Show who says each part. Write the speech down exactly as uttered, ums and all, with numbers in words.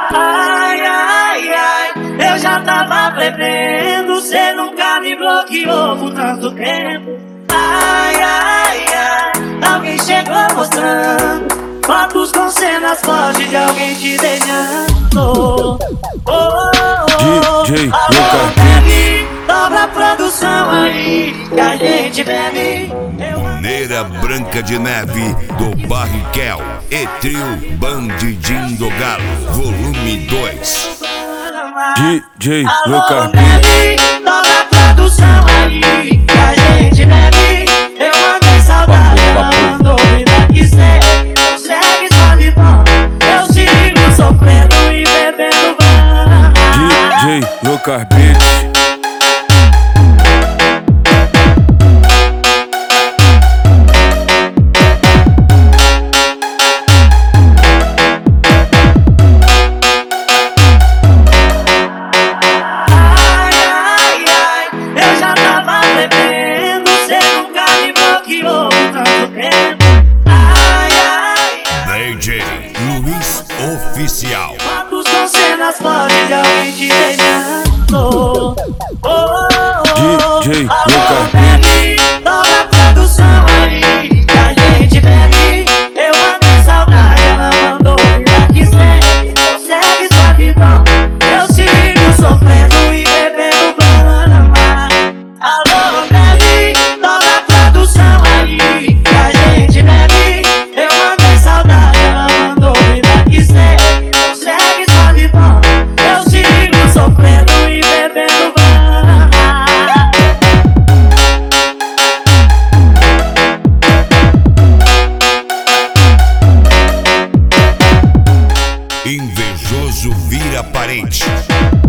Speaker 1: Ai, ai, ai, eu já tava prevendo, cê nunca me bloqueou por tanto tempo. Ai, ai, ai, alguém chegou mostrando fotos com cenas fortes de alguém te beijando. Oh, oh, oh,
Speaker 2: D J
Speaker 1: alô, bebe, dobra a produção aí que a gente bebe.
Speaker 3: Maneira Branca de Neve do Barricel e Trio Bandidinho do Galo, volume dois.
Speaker 2: D J
Speaker 1: Alô, bebe, dobra a produção aí que a gente bebe. Eu mandei saudade, ela mandou me dar que cê consegue só de bom. Eu sigo sofrendo e bebendo ban.
Speaker 2: D J Lucas Beats.
Speaker 3: D J Luiz Oficial.
Speaker 1: Fotos com cenas fortes de alguém te beijando. Oh, oh, oh,
Speaker 2: D J
Speaker 1: alô,
Speaker 2: Lucas
Speaker 1: bebe, dobra a produção aí que a gente bebe. Eu mandei saudade, ela mandou me dar que cê consegue sua vida. Eu sigo sofrendo e bebendo banana. Alô, bebe, dobra a produção aí que a gente bebe. Eu mandei saudade, ela mandou me dar que cê consegue sua vida. Eu sigo sofrendo e bebendo banana.
Speaker 3: Invejoso vira parente.